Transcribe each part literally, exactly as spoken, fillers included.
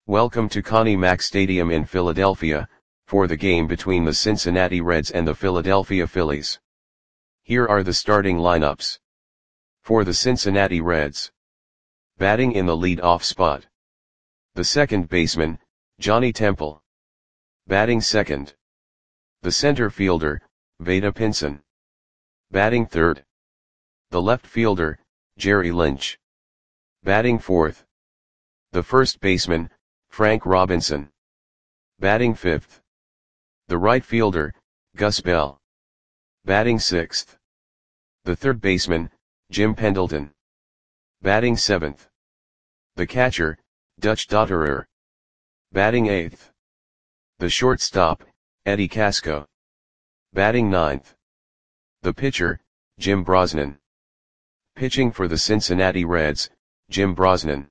Welcome to Connie Mack Stadium in Philadelphia, for the game between the Cincinnati Reds and the Philadelphia Phillies. Here are the starting lineups. For the Cincinnati Reds. Batting in the lead-off spot. The second baseman, Johnny Temple. Batting second. The center fielder, Vada Pinson. Batting third. The left fielder, Jerry Lynch. Batting fourth. The first baseman, Frank Robinson. Batting fifth. The right fielder, Gus Bell. Batting sixth. The third baseman, Jim Pendleton. Batting seventh. The catcher, Dutch Dotterer. Batting eighth. The shortstop, Eddie Casco. Batting ninth. The pitcher, Jim Brosnan. Pitching for the Cincinnati Reds, Jim Brosnan.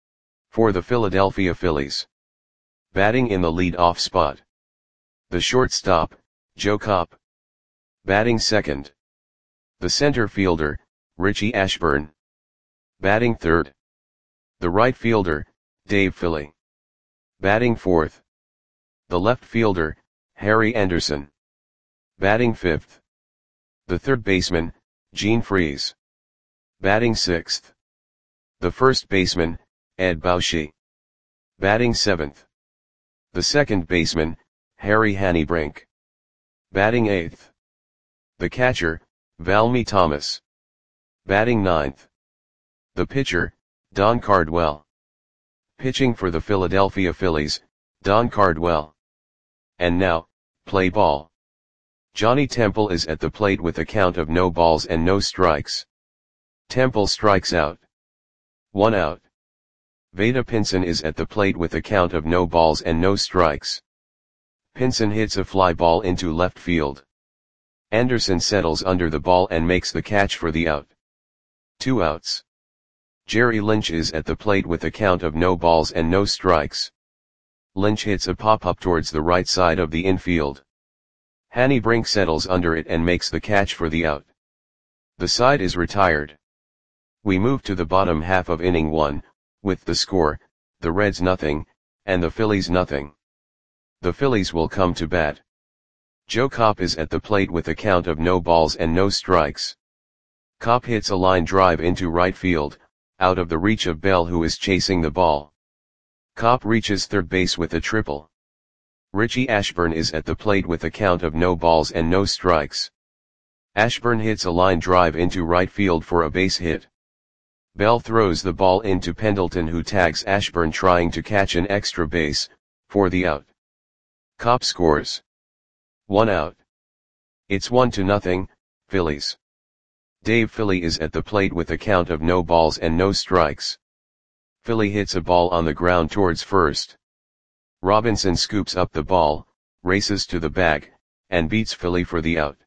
For the Philadelphia Phillies. Batting in the lead-off spot. The shortstop, Joe Kopp. Batting second. The center fielder, Richie Ashburn. Batting third. The right fielder, Dave Philly. Batting fourth. The left fielder, Harry Anderson. Batting fifth. The third baseman, Gene Freese. Batting sixth. The first baseman, Ed Bauschy. Batting seventh. The second baseman, Harry Hannebrink. Batting eighth. The catcher, Valmy Thomas. Batting ninth. The pitcher, Don Cardwell. Pitching for the Philadelphia Phillies, Don Cardwell. And now, play ball. Johnny Temple is at the plate with a count of no balls and no strikes. Temple strikes out. One out. Vada Pinson is at the plate with a count of no balls and no strikes. Pinson hits a fly ball into left field. Anderson settles under the ball and makes the catch for the out. Two outs. Jerry Lynch is at the plate with a count of no balls and no strikes. Lynch hits a pop-up towards the right side of the infield. Hannebrink settles under it and makes the catch for the out. The side is retired. We move to the bottom half of inning one, with the score, the Reds nothing, and the Phillies nothing. The Phillies will come to bat. Joe Kopp is at the plate with a count of no balls and no strikes. Kopp hits a line drive into right field, out of the reach of Bell, who is chasing the ball. Kopp reaches third base with a triple. Richie Ashburn is at the plate with a count of no balls and no strikes. Ashburn hits a line drive into right field for a base hit. Bell throws the ball into Pendleton, who tags Ashburn trying to catch an extra base, for the out. Kopp scores. One out. It's one to nothing, Phillies. Dave Philly is at the plate with a count of no balls and no strikes. Philly hits a ball on the ground towards first. Robinson scoops up the ball, races to the bag, and beats Philly for the out.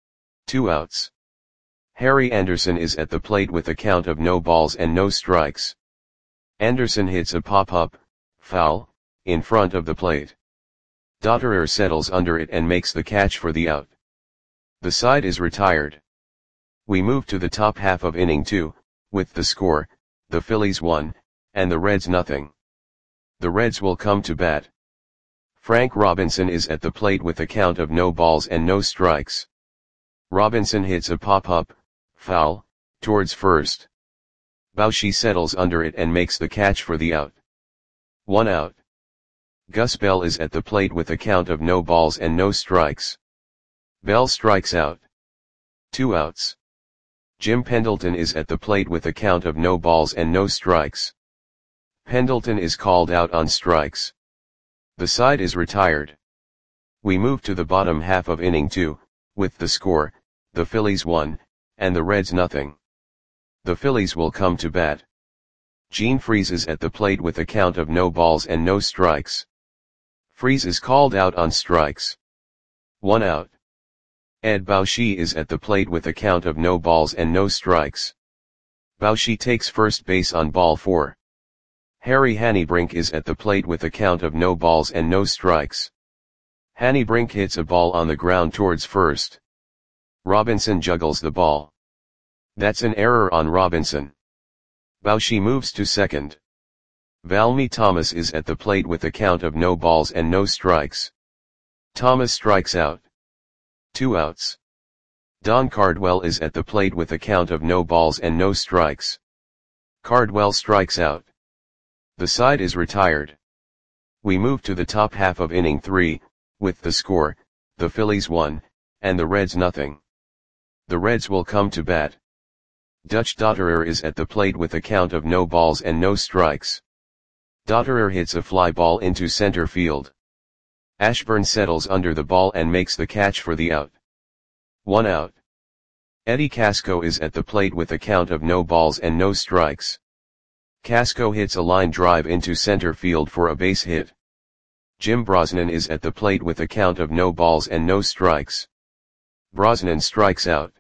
Two outs. Harry Anderson is at the plate with a count of no balls and no strikes. Anderson hits a pop-up, foul, in front of the plate. Dotterer settles under it and makes the catch for the out. The side is retired. We move to the top half of inning two, with the score, the Phillies one, and the Reds nothing. The Reds will come to bat. Frank Robinson is at the plate with a count of no balls and no strikes. Robinson hits a pop-up, foul, towards first. Bauschy settles under it and makes the catch for the out. One out. Gus Bell is at the plate with a count of no balls and no strikes. Bell strikes out. Two outs. Jim Pendleton is at the plate with a count of no balls and no strikes. Pendleton is called out on strikes. The side is retired. We move to the bottom half of inning two, with the score, the Phillies one, and the Reds nothing. The Phillies will come to bat. Gene Freese is at the plate with a count of no balls and no strikes. Freese is called out on strikes. One out. Ed Bauschy is at the plate with a count of no balls and no strikes. Bauschy takes first base on ball four. Harry Hannebrink is at the plate with a count of no balls and no strikes. Hannebrink hits a ball on the ground towards first. Robinson juggles the ball. That's an error on Robinson. Bauschy moves to second. Valmy Thomas is at the plate with a count of no balls and no strikes. Thomas strikes out. Two outs. Don Cardwell is at the plate with a count of no balls and no strikes. Cardwell strikes out. The side is retired. We move to the top half of inning three, with the score, the Phillies one, and the Reds nothing. The Reds will come to bat. Dutch Dotterer is at the plate with a count of no balls and no strikes. Dotterer hits a fly ball into center field. Ashburn settles under the ball and makes the catch for the out. One out. Eddie Casco is at the plate with a count of no balls and no strikes. Casco hits a line drive into center field for a base hit. Jim Brosnan is at the plate with a count of no balls and no strikes. Brosnan strikes out.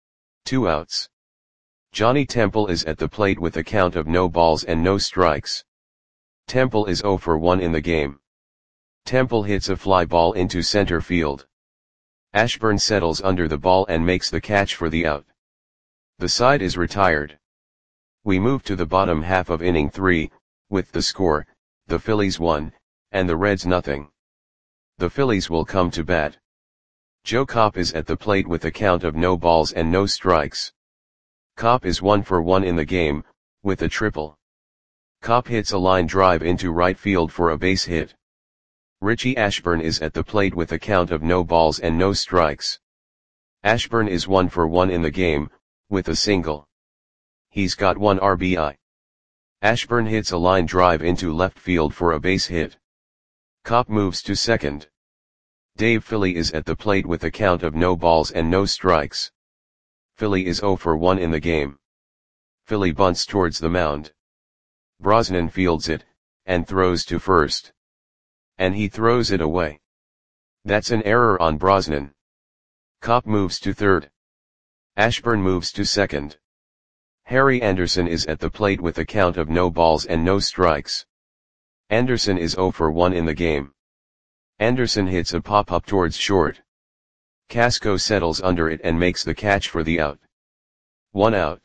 Two outs. Johnny Temple is at the plate with a count of no balls and no strikes. Temple is oh for one in the game. Temple hits a fly ball into center field. Ashburn settles under the ball and makes the catch for the out. The side is retired. We move to the bottom half of inning three, with the score, the Phillies one, and the Reds nothing. The Phillies will come to bat. Joe Kopp is at the plate with a count of no balls and no strikes. Kopp is one for one in the game, with a triple. Kopp hits a line drive into right field for a base hit. Richie Ashburn is at the plate with a count of no balls and no strikes. Ashburn is one for one in the game, with a single. He's got one R B I. Ashburn hits a line drive into left field for a base hit. Kopp moves to second. Dave Philly is at the plate with a count of no balls and no strikes. Philly is oh for one in the game. Philly bunts towards the mound. Brosnan fields it, and throws to first. And he throws it away. That's an error on Brosnan. Kopp moves to third. Ashburn moves to second. Harry Anderson is at the plate with a count of no balls and no strikes. Anderson is oh for one in the game. Anderson hits a pop-up towards short. Casco settles under it and makes the catch for the out. One out.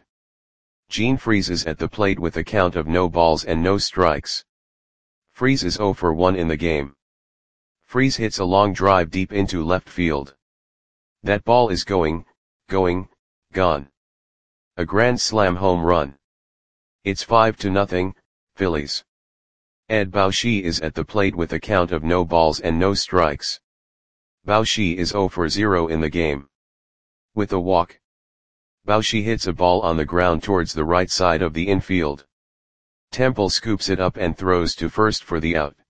Gene Freese is at the plate with a count of no balls and no strikes. Freese is oh for one in the game. Freese hits a long drive deep into left field. That ball is going, going, gone. A grand slam home run. It's five to nothing, Phillies. Ed Bauschy is at the plate with a count of no balls and no strikes. Bauschy is oh for zero in the game. With a walk. Bauschy hits a ball on the ground towards the right side of the infield. Temple scoops it up and throws to first for the out.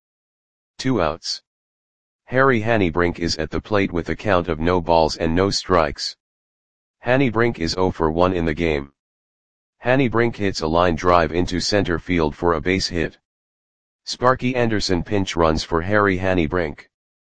Two outs. Harry Hannebrink is at the plate with a count of no balls and no strikes. Hannebrink is oh for one in the game. Hannebrink hits a line drive into center field for a base hit. Sparky Anderson pinch runs for Harry Hannebrink.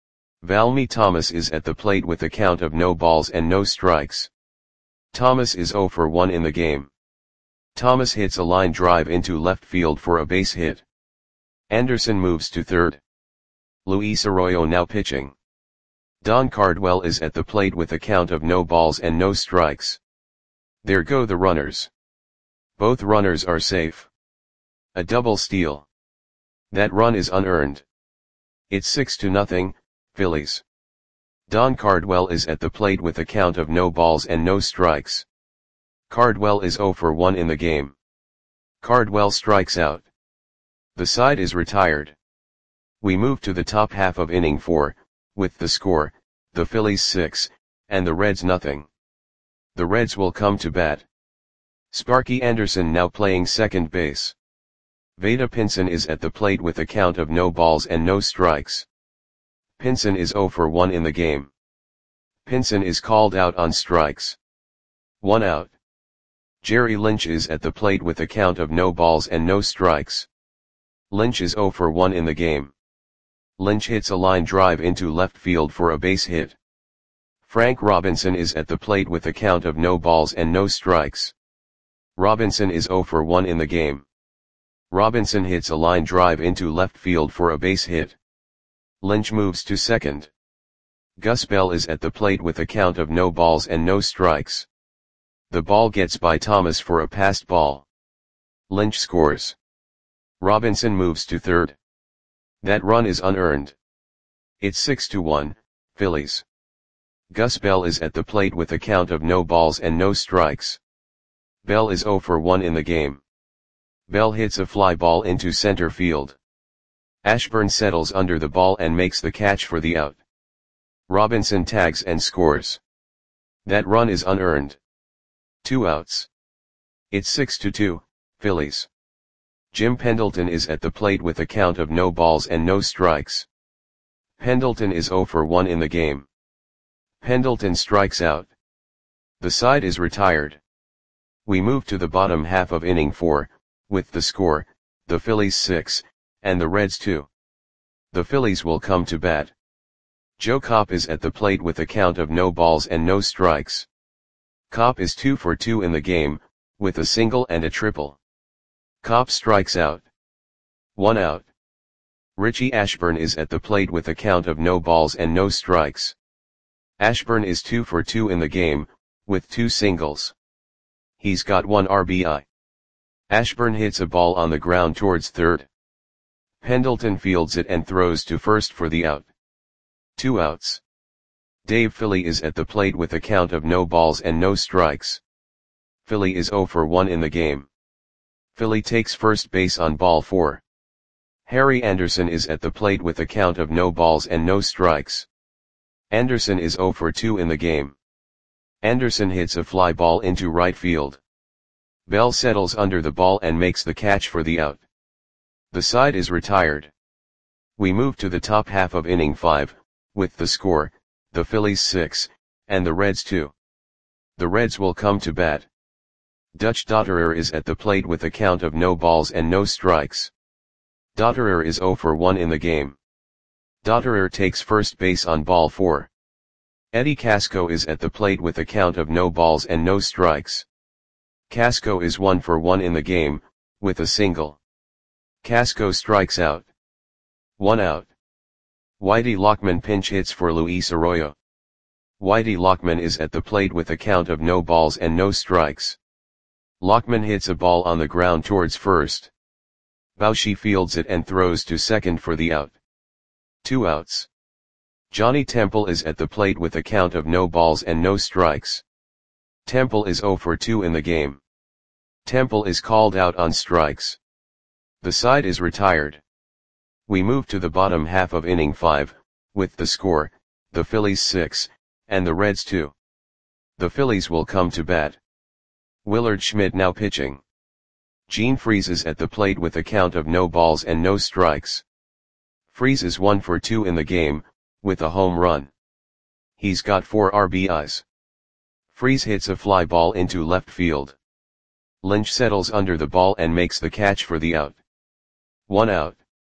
Valmy Thomas is at the plate with a count of no balls and no strikes. Thomas is oh for one in the game. Thomas hits a line drive into left field for a base hit. Anderson moves to third. Luis Arroyo now pitching. Don Cardwell is at the plate with a count of no balls and no strikes. There go the runners. Both runners are safe. A double steal. That run is unearned. It's six to nothing, Phillies. Don Cardwell is at the plate with a count of no balls and no strikes. Cardwell is oh for one in the game. Cardwell strikes out. The side is retired. We move to the top half of inning four, with the score, the Phillies six, and the Reds nothing. The Reds will come to bat. Sparky Anderson now playing second base. Vada Pinson is at the plate with a count of no balls and no strikes. Pinson is oh for one in the game. Pinson is called out on strikes. One out. Jerry Lynch is at the plate with a count of no balls and no strikes. Lynch is oh for one in the game. Lynch hits a line drive into left field for a base hit. Frank Robinson is at the plate with a count of no balls and no strikes. Robinson is oh for one in the game. Robinson hits a line drive into left field for a base hit. Lynch moves to second. Gus Bell is at the plate with a count of no balls and no strikes. The ball gets by Thomas for a passed ball. Lynch scores. Robinson moves to third. That run is unearned. It's six to one, Phillies. Gus Bell is at the plate with a count of no balls and no strikes. Bell is zero for one in the game. Bell hits a fly ball into center field. Ashburn settles under the ball and makes the catch for the out. Robinson tags and scores. That run is unearned. Two outs. It's six to two, Phillies. Jim Pendleton is at the plate with a count of no balls and no strikes. Pendleton is zero for one in the game. Pendleton strikes out. The side is retired. We move to the bottom half of inning four, with the score, the Phillies six, and the Reds two. The Phillies will come to bat. Joe Kopp is at the plate with a count of no balls and no strikes. Kopp is two for two in the game, with a single and a triple. Kopp strikes out. One out. Richie Ashburn is at the plate with a count of no balls and no strikes. Ashburn is two for two in the game, with two singles. He's got one R B I. Ashburn hits a ball on the ground towards third. Pendleton fields it and throws to first for the out. Two outs. Dave Philly is at the plate with a count of no balls and no strikes. Philly is zero for one in the game. Philly takes first base on ball four. Harry Anderson is at the plate with a count of no balls and no strikes. Anderson is zero for two in the game. Anderson hits a fly ball into right field. Bell settles under the ball and makes the catch for the out. The side is retired. We move to the top half of inning five, with the score, the Phillies six, and the Reds two. The Reds will come to bat. Dutch Dotterer is at the plate with a count of no balls and no strikes. Dotterer is zero for one in the game. Dotterer takes first base on ball four. Eddie Casco is at the plate with a count of no balls and no strikes. Casco is one for one in the game, with a single. Casco strikes out. One out. Whitey Lockman pinch hits for Luis Arroyo. Whitey Lockman is at the plate with a count of no balls and no strikes. Lockman hits a ball on the ground towards first. Bauchi fields it and throws to second for the out. Two outs. Johnny Temple is at the plate with a count of no balls and no strikes. Temple is zero for two in the game. Temple is called out on strikes. The side is retired. We move to the bottom half of inning five, with the score, the Phillies six, and the Reds two. The Phillies will come to bat. Willard Schmidt now pitching. Gene Freese is at the plate with a count of no balls and no strikes. Freese is one for two in the game, with a home run. He's got four R B Is. Freese hits a fly ball into left field. Lynch settles under the ball and makes the catch for the out. One out.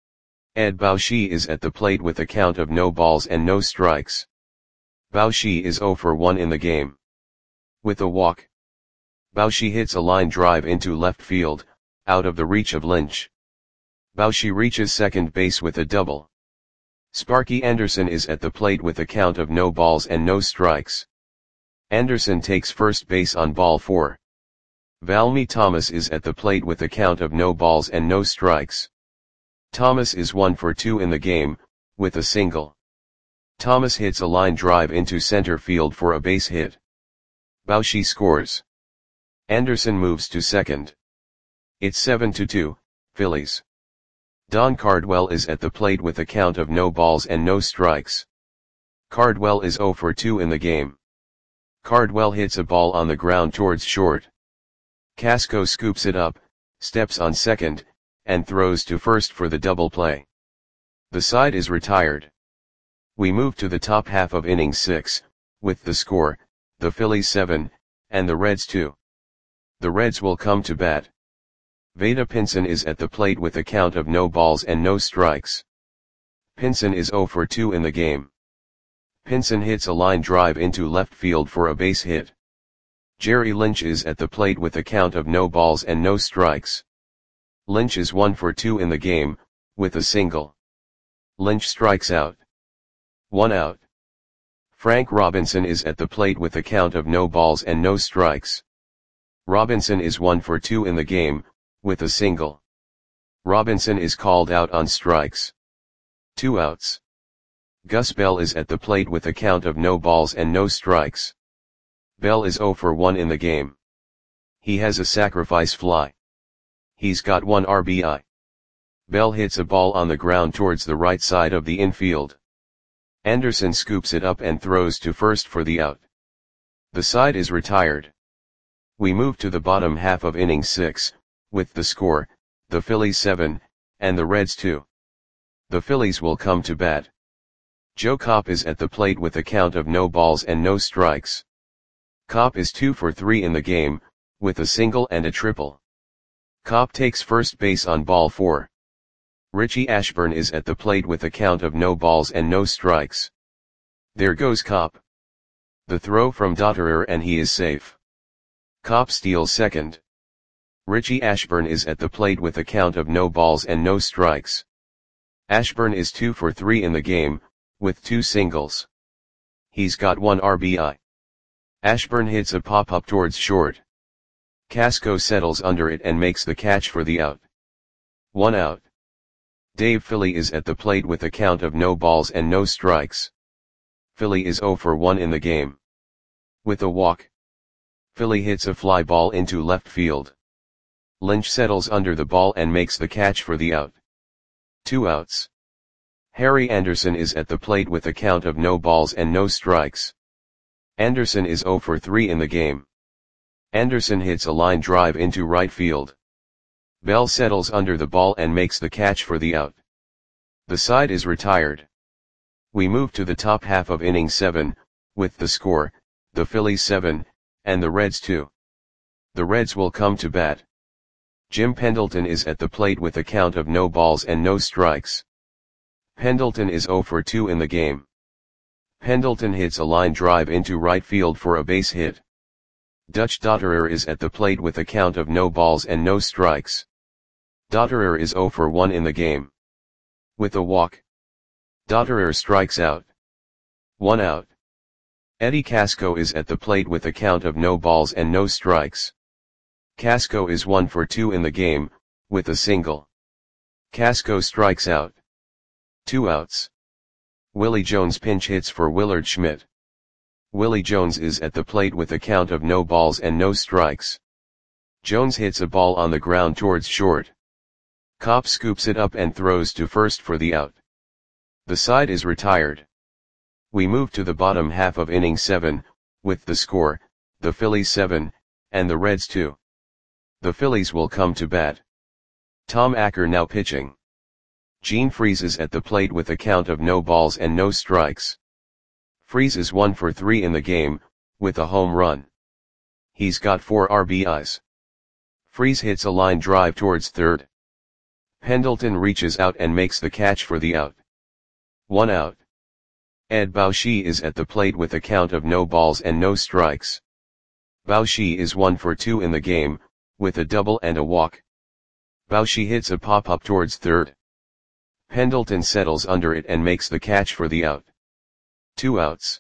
Ed Bauchi is at the plate with a count of no balls and no strikes. Bauchi is zero for one in the game. With a walk. Bauchi hits a line drive into left field, out of the reach of Lynch. Bauchi reaches second base with a double. Sparky Anderson is at the plate with a count of no balls and no strikes. Anderson takes first base on ball four. Valmy Thomas is at the plate with a count of no balls and no strikes. Thomas is one for two in the game, with a single. Thomas hits a line drive into center field for a base hit. Bauchi scores. Anderson moves to second. It's seven to two, Phillies. Don Cardwell is at the plate with a count of no balls and no strikes. Cardwell is zero for two in the game. Cardwell hits a ball on the ground towards short. Casco scoops it up, steps on second, and throws to first for the double play. The side is retired. We move to the top half of inning six, with the score, the Phillies seven, and the Reds two. The Reds will come to bat. Vada Pinson is at the plate with a count of no balls and no strikes. Pinson is zero for two in the game. Pinson hits a line drive into left field for a base hit. Jerry Lynch is at the plate with a count of no balls and no strikes. Lynch is one for two in the game, with a single. Lynch strikes out. One out. Frank Robinson is at the plate with a count of no balls and no strikes. Robinson is one for two in the game, with a single. Robinson is called out on strikes. Two outs. Gus Bell is at the plate with a count of no balls and no strikes. Bell is oh for one in the game. He has a sacrifice fly. He's got one R B I. Bell hits a ball on the ground towards the right side of the infield. Anderson scoops it up and throws to first for the out. The side is retired. We move to the bottom half of inning six, with the score, the Phillies seven, and the Reds two. The Phillies will come to bat. Joe Kopp is at the plate with a count of no balls and no strikes. Kopp is two for three in the game, with a single and a triple. Kopp takes first base on ball four. Richie Ashburn is at the plate with a count of no balls and no strikes. There goes Kopp. The throw from Dotterer and he is safe. Kopp steals second. Richie Ashburn is at the plate with a count of no balls and no strikes. Ashburn is two for three in the game, with two singles. He's got one R B I. Ashburn hits a pop-up towards short. Casco settles under it and makes the catch for the out. One out. Dave Philly is at the plate with a count of no balls and no strikes. Philly is oh for one in the game. With a walk. Philly hits a fly ball into left field. Lynch settles under the ball and makes the catch for the out. Two outs. Harry Anderson is at the plate with a count of no balls and no strikes. Anderson is oh for three in the game. Anderson hits a line drive into right field. Bell settles under the ball and makes the catch for the out. The side is retired. We move to the top half of inning seven, with the score, the Phillies seven, and the Reds two. The Reds will come to bat. Jim Pendleton is at the plate with a count of no balls and no strikes. Pendleton is oh for two in the game. Pendleton hits a line drive into right field for a base hit. Dutch Dotterer is at the plate with a count of no balls and no strikes. Dotterer is oh for one in the game. With a walk. Dotterer strikes out. One out. Eddie Casco is at the plate with a count of no balls and no strikes. Casco is one for two in the game, with a single. Casco strikes out. Two outs. Willie Jones pinch hits for Willard Schmidt. Willie Jones is at the plate with a count of no balls and no strikes. Jones hits a ball on the ground towards short. Kopp scoops it up and throws to first for the out. The side is retired. We move to the bottom half of inning seven, with the score, the Phillies seven, and the Reds two. The Phillies will come to bat. Tom Acker now pitching. Gene Freese is at the plate with a count of no balls and no strikes. Freese is one for three in the game, with a home run. He's got four R B Is. Freese hits a line drive towards third. Pendleton reaches out and makes the catch for the out. One out. Ed Bauschy is at the plate with a count of no balls and no strikes. Bauschy is one for two in the game, with a double and a walk. Bauschy hits a pop-up towards third. Pendleton settles under it and makes the catch for the out. Two outs.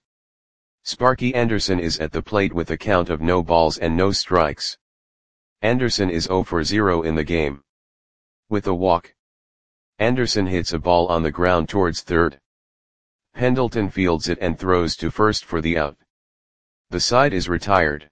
Sparky Anderson is at the plate with a count of no balls and no strikes. Anderson is oh for zero in the game. With a walk. Anderson hits a ball on the ground towards third. Pendleton fields it and throws to first for the out. The side is retired.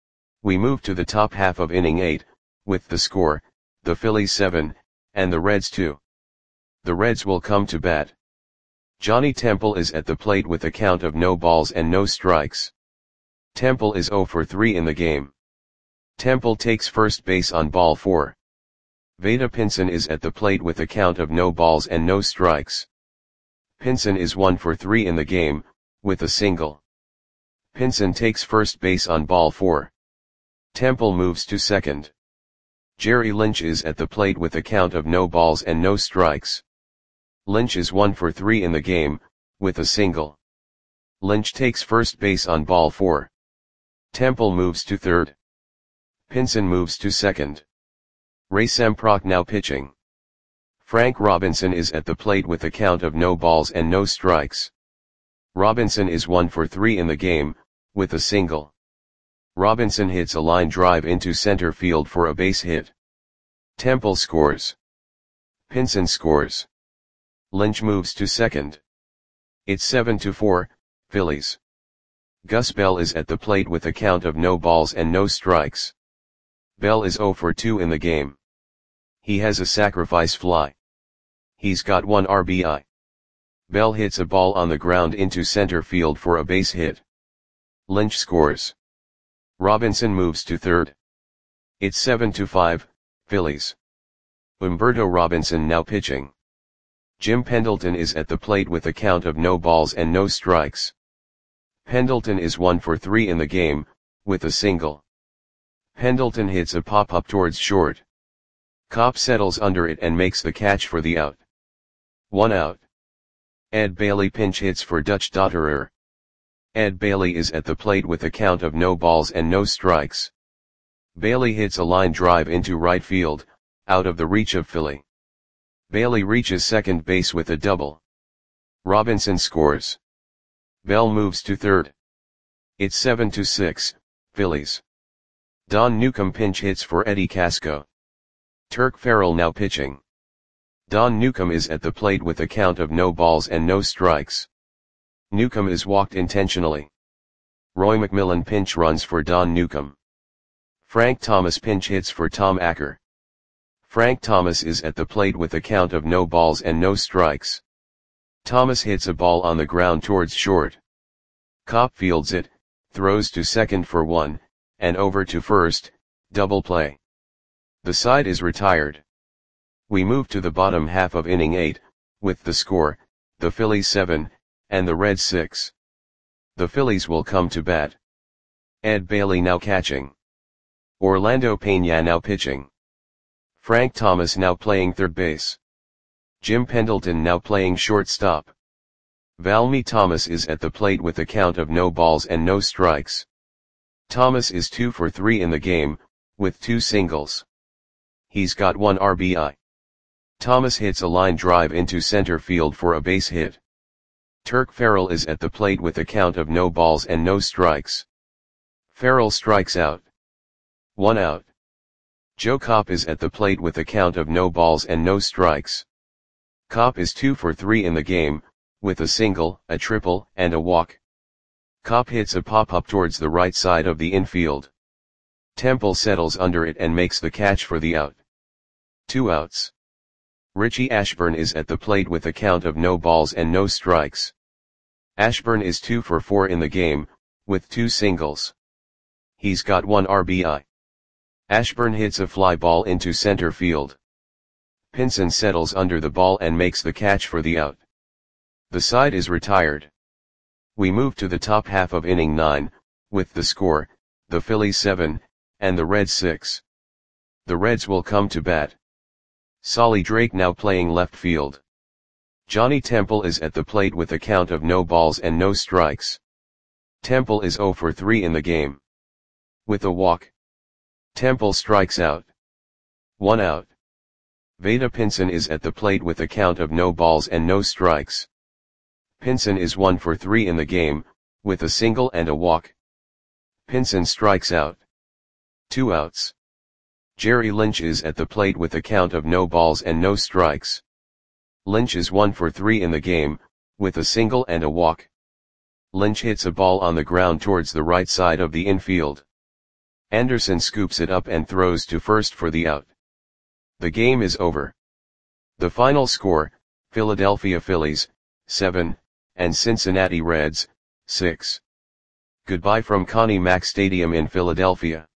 We move to the top half of inning eight, with the score, the Phillies seven, and the Reds two. The Reds will come to bat. Johnny Temple is at the plate with a count of no balls and no strikes. Temple is oh for three in the game. Temple takes first base on ball four. Vada Pinson is at the plate with a count of no balls and no strikes. Pinson is one for three in the game, with a single. Pinson takes first base on ball four. Temple moves to second. Jerry Lynch is at the plate with a count of no balls and no strikes. Lynch is one for three in the game, with a single. Lynch takes first base on ball four. Temple moves to third. Pinson moves to second. Ray Semprock now pitching. Frank Robinson is at the plate with a count of no balls and no strikes. Robinson is one for three in the game, with a single. Robinson hits a line drive into center field for a base hit. Temple scores. Pinson scores. Lynch moves to second. It's seven to four, Phillies. Gus Bell is at the plate with a count of no balls and no strikes. Bell is oh for two in the game. He has a sacrifice fly. He's got one R B I. Bell hits a ball on the ground into center field for a base hit. Lynch scores. Robinson moves to third. It's seven to five, Phillies. Humberto Robinson now pitching. Jim Pendleton is at the plate with a count of no balls and no strikes. Pendleton is one for three in the game, with a single. Pendleton hits a pop-up towards short. Copp settles under it and makes the catch for the out. One out. Ed Bailey pinch hits for Dutch Dotterer. Ed Bailey is at the plate with a count of no balls and no strikes. Bailey hits a line drive into right field, out of the reach of Philly. Bailey reaches second base with a double. Robinson scores. Bell moves to third. It's seven to six, Phillies. Don Newcomb pinch hits for Eddie Casco. Turk Farrell now pitching. Don Newcomb is at the plate with a count of no balls and no strikes. Newcomb is walked intentionally. Roy McMillan pinch runs for Don Newcomb. Frank Thomas pinch hits for Tom Acker. Frank Thomas is at the plate with a count of no balls and no strikes. Thomas hits a ball on the ground towards short. Copp fields it, throws to second for one, and over to first, double play. The side is retired. We move to the bottom half of inning eight, with the score, the Phillies seven, and the Reds six. The Phillies will come to bat. Ed Bailey now catching. Orlando Pena now pitching. Frank Thomas now playing third base. Jim Pendleton now playing shortstop. Valmy Thomas is at the plate with a count of no balls and no strikes. Thomas is two for three in the game, with two singles. He's got one R B I. Thomas hits a line drive into center field for a base hit. Turk Farrell is at the plate with a count of no balls and no strikes. Farrell strikes out. One out. Joe Copp is at the plate with a count of no balls and no strikes. Copp is two for three in the game, with a single, a triple, and a walk. Copp hits a pop-up towards the right side of the infield. Temple settles under it and makes the catch for the out. Two outs. Richie Ashburn is at the plate with a count of no balls and no strikes. Ashburn is two for four in the game, with two singles. He's got one R B I. Ashburn hits a fly ball into center field. Pinson settles under the ball and makes the catch for the out. The side is retired. We move to the top half of inning nine, with the score, the Phillies seven, and the Reds six. The Reds will come to bat. Solly Drake now playing left field. Johnny Temple is at the plate with a count of no balls and no strikes. Temple is oh for three in the game. With a walk. Temple strikes out. One out. Vada Pinson is at the plate with a count of no balls and no strikes. Pinson is one for three in the game, with a single and a walk. Pinson strikes out. Two outs. Jerry Lynch is at the plate with a count of no balls and no strikes. Lynch is one for three in the game, with a single and a walk. Lynch hits a ball on the ground towards the right side of the infield. Anderson scoops it up and throws to first for the out. The game is over. The final score, Philadelphia Phillies, seven, and Cincinnati Reds, six. Goodbye from Connie Mack Stadium in Philadelphia.